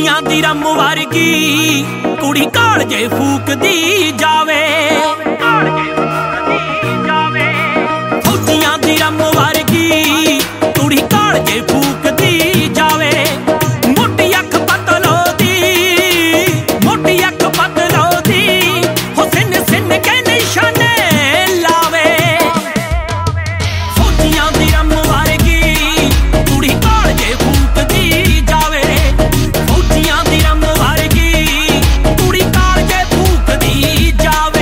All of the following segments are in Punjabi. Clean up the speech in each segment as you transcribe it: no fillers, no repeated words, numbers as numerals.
ਫੌਜੀਆਂ ਦੀ ਰੰਮ ਵਰਗੀ ਕੁੜੀ ਕਾਲਜੇ ਫੂਕਦੀ ਜਾਵੇ, ਫੌਜੀਆਂ ਦੀ ਰੰਮ ਵਰਗੀ ਕੁੜੀ ਕਾਲਜੇ ਫੂਕਦੀ ਜਾਵੇ। ਮੋਟੀ ਅੱਖ ਪਤਲੋ ਦੀ, ਮੋਟੀ ਅੱਖ ਪਤਲੋ ਦੀ, ਹੋ ਸਿੰਨ ਸਿੰਨ ਕੇ ਨਿਸ਼ਾਨੇ ਲਾਵੇ। ਫੌਜੀਆਂ ਦੀ ਰੰਮ ਵਰਗੀ ਕੁੜੀ ਕਾਲਜੇ ਫੂਕਦੀ ਜਾਵੇ, ਫੌਜੀਆਂ ਦੀ ਰੰਮ ਵਰਗੀ ਕੁੜੀ ਕਾਲਜੇ ਫੂਕਦੀ ਜਾਵੇ।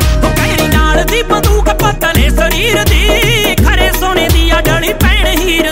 ਬੰਦੂਕ ਪਤਲੇ ਸਰੀਰ ਦੀ, ਖਰੇ ਸੋਨੇ ਦੀ ਆ ਡਲੀ ਭੈਣ ਹੀਰ